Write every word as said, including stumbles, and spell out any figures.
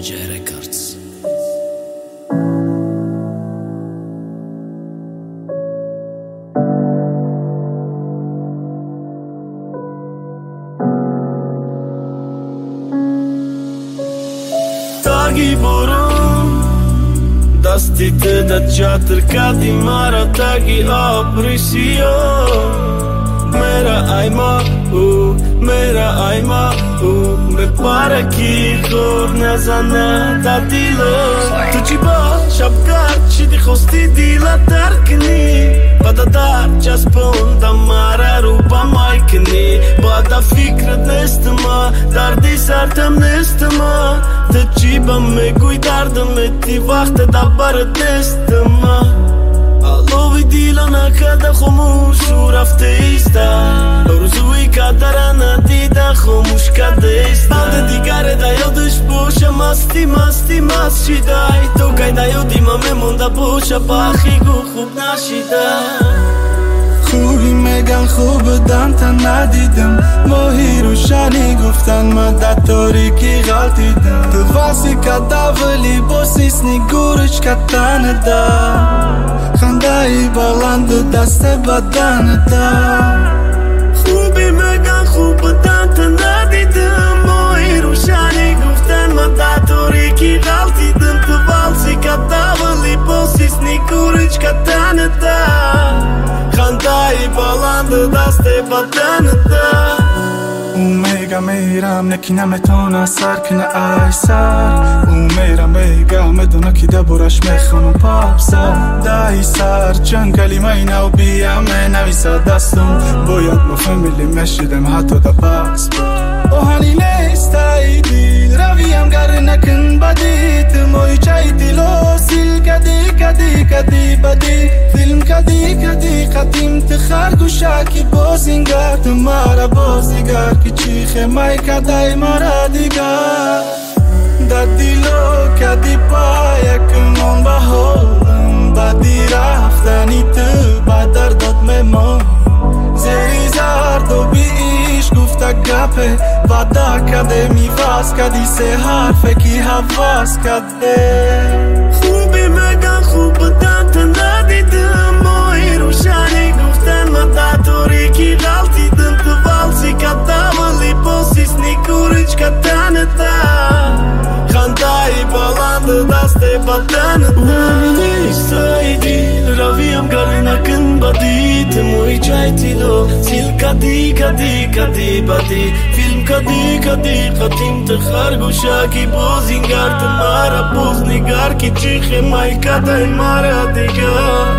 J Records. Tagi boron Dastite da qatër kati mara tagi aprisio Mera ajma u, mera ajma u Me pare ki kur në zane ta dilo Tu qi ba shabgar që di khosti dila tërkni Pa da dar qas pun da mara rupa majkni Ba da fikret nestëma, dar disartëm nestëma Të qiba me kujdardëm me ti vakte da barët nestëma Allovi dila na kada khomush u rafte ista Orzuj ka darana dida khomush ka desta Alde digare da jo dësh pusha masti masti mas shidaj Tokaj da jo dima me munda pusha pa khigu khub na shidaj خوبی میگن خوب دم تا ندیدم ماهی روشنی گفتن من در تاریکی غلطیدم تو واسی کدا ولی باسیس نگورش کتن دا خنده ای بلند دست بدن دا خوبی میگن خوب دم تا ندیدم ماهی روشنی گفتن من در تاریکی غلطیدم تو واسی کدا ولی باسیس نگورش کتن دا خندای بلند دست بدن دا اومیگا میرم نکی نمیتونه سر کنه ای سر اومیرم میگم میدونه که دبورش میخونم پاپ سر دای سر جنگلی مینه و بیام نویسه دستم باید مفهمیلی مشیدم حتی دا پاس اوهانی نیست ای دیل رویم گر نکن بدید موی چای دیلو سیل کدی کدی کدی بدی فیلم کدی کدی قدیم تخرگوشه که بازینگر تمارا بازیگر که چیخه مای کدای مارا دیگر در دیلو کدی پایکمون بهولم بدی رفتنی تو بدر داد میمون زری زرد و بیش گفته گپه ودا کده میواز کدی سه حرفه کی حواز کده خوبی میگن خوب بودن تا ندیدم ماهی روشنی گفتن من در تاریکی غلطیدم تو والسی کدم ولی باسیس نیکورش کتن دا خندای بلند دست بدن دا نیست ای دیل رویم گر نکن بدید موی چای تیلو سیل کدی کدی کدی بدی فیلم کدی کدی قدیم تخرگوشه کی بازینگر تمارا باز نگر کی چیخه مای کدای مارا دیگر